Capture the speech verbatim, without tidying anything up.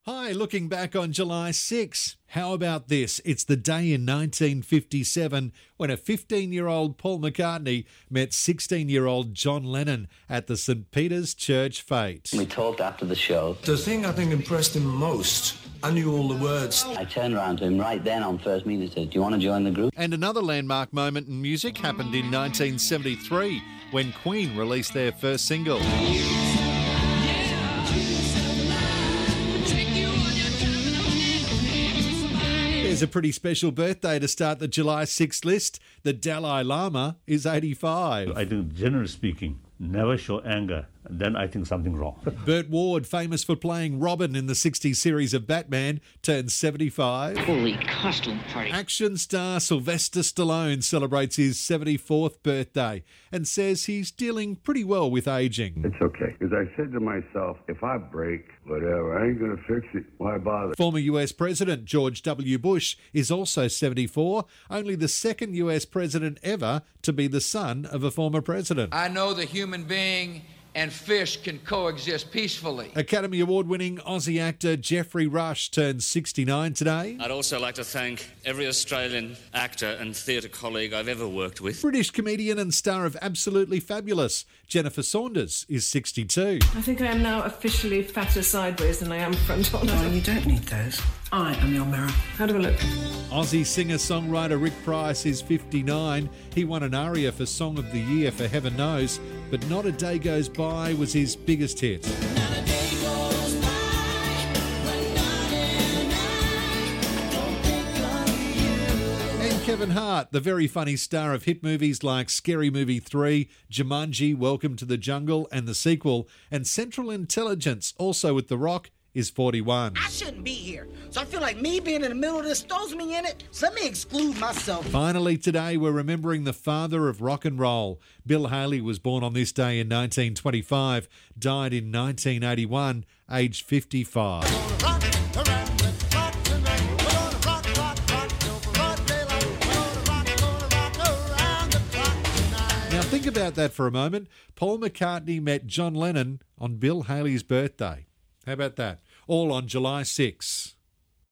Hi, looking back on July sixth, how about this? It's the day in nineteen fifty-seven when a fifteen-year-old Paul McCartney met sixteen-year-old John Lennon at the Saint Peter's Church Fete. We talked after the show. The thing I think impressed him most, I knew all the words. I turned around to him right then on first meeting and said, do you want to join the group? And another landmark moment in music happened in nineteen seventy-three when Queen released their first single. There's a pretty special birthday to start the July sixth list. The Dalai Lama is eighty-five. I think, generally speaking, never show anger, then I think something wrong. Burt Ward, famous for playing Robin in the sixties series of Batman, turns seventy-five. Holy costume party. Action star Sylvester Stallone celebrates his seventy-fourth birthday and says he's dealing pretty well with aging. It's okay, because I said to myself, if I break, whatever, I ain't going to fix it. Why bother? Former U S President George W. Bush is also seventy-four, only the second U S president ever to be the son of a former president. I know the human being and fish can coexist peacefully. Academy Award-winning Aussie actor Geoffrey Rush turns sixty-nine today. I'd also like to thank every Australian actor and theatre colleague I've ever worked with. British comedian and star of Absolutely Fabulous, Jennifer Saunders, is sixty-two. I think I am now officially fatter sideways than I am front on. No, you don't need those. I am your mirror. How do I look? Aussie singer-songwriter Rick Price is fifty-nine. He won an ARIA for Song of the Year for Heaven Knows, but Not a Day Goes By was his biggest hit. And Kevin Hart, the very funny star of hit movies like Scary Movie three, Jumanji, Welcome to the Jungle, and the sequel, and Central Intelligence, also with The Rock, is forty-one. I shouldn't be here, so I feel like me being in the middle of this throws me in it, so let me exclude myself. Finally today, we're remembering the father of rock and roll. Bill Haley was born on this day in nineteen twenty-five, died in nineteen eighty-one, aged fifty-five. Now think about that for a moment. Paul McCartney met John Lennon on Bill Haley's birthday. How about that? All on July sixth.